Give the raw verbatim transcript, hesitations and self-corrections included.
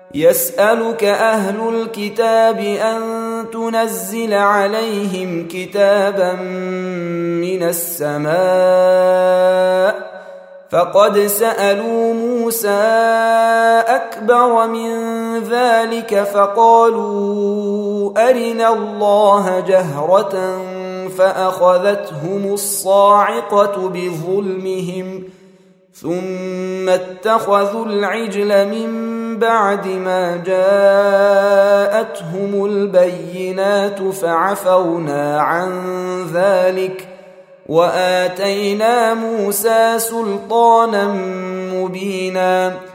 يسألك أهل الكتاب أن تنزل عليهم كتابا من السماء فقد سألوا موسى أكبر من ذلك فقالوا أرنا الله جهرة فأخذتهم الصاعقة بظلمهم ثم اتخذوا العجل من بعد ما جاءتهم البينات فعفونا عن ذلك وآتينا موسى سلطانا مبينا